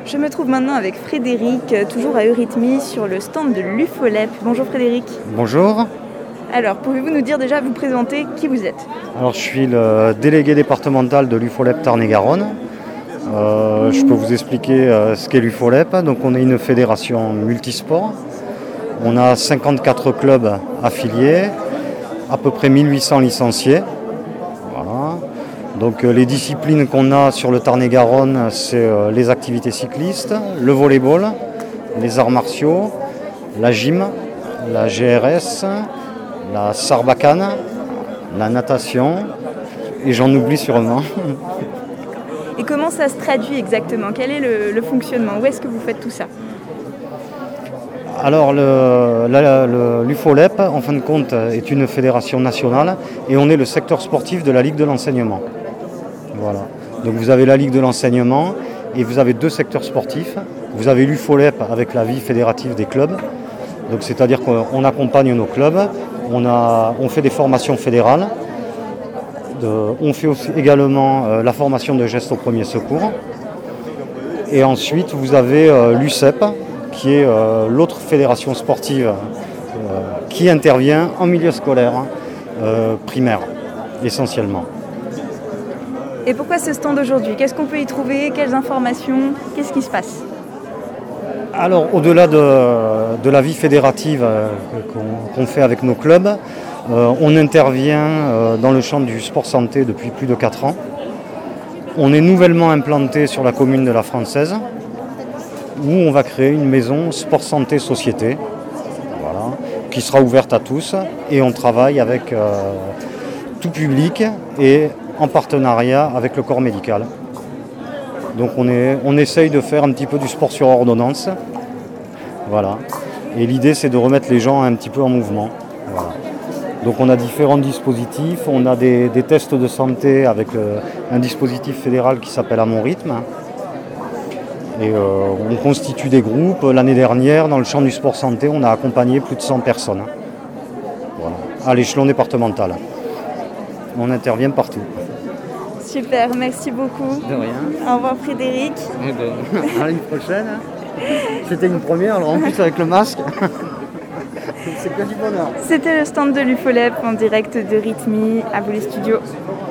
Je me trouve maintenant avec Frédéric, toujours à Eurythmie, sur le stand de l'UFOLEP. Bonjour Frédéric. Bonjour. Alors, pouvez-vous nous dire déjà, vous présenter qui vous êtes? Alors, je suis le délégué départemental de l'UFOLEP Tarn-et-Garonne. Je peux vous expliquer ce qu'est l'UFOLEP. Donc, on est une fédération multisport. On a 54 clubs affiliés, à peu près 1800 licenciés. Voilà. Donc, les disciplines qu'on a sur le Tarn-et-Garonne, c'est les activités cyclistes, le volleyball, les arts martiaux, la gym, la GRS, la sarbacane, la natation, et j'en oublie sûrement. Et comment ça se traduit exactement? Quel est le fonctionnement? Où est-ce que vous faites tout ça? Alors l'UFOLEP, en fin de compte, est une fédération nationale et on est le secteur sportif de la Ligue de l'enseignement. Voilà. Donc vous avez la Ligue de l'enseignement et vous avez deux secteurs sportifs. Vous avez l'UFOLEP avec la vie fédérative des clubs. Donc c'est-à-dire qu'on accompagne nos clubs, on fait des formations fédérales, on fait aussi également la formation de gestes au premier secours. Et ensuite vous avez l'UCEP, qui est l'autre fédération sportive qui intervient en milieu scolaire, primaire essentiellement. Et pourquoi ce stand aujourd'hui? Qu'est-ce qu'on peut y trouver? Quelles informations? Qu'est-ce qui se passe? Alors, au-delà de la vie fédérative qu'on fait avec nos clubs, on intervient dans le champ du sport santé depuis plus de 4 ans. On est nouvellement implanté sur la commune de la Française, où on va créer une maison sport santé société, voilà, qui sera ouverte à tous, et on travaille avec tout public et en partenariat avec le corps médical. Donc on essaye de faire un petit peu du sport sur ordonnance. Voilà. Et l'idée c'est de remettre les gens un petit peu en mouvement. Voilà. Donc on a différents dispositifs. On a des tests de santé avec un dispositif fédéral qui s'appelle À mon rythme. Et on constitue des groupes. L'année dernière, dans le champ du sport santé, on a accompagné plus de 100 personnes. Voilà. À l'échelon départemental. On intervient partout. Super, merci beaucoup. De rien. Au revoir Frédéric. À l'année prochaine. C'était une première, alors en plus avec le masque. C'est que du bonheur. C'était le stand de l'UFOLEP en direct d'Eurythmie. À vous les studios.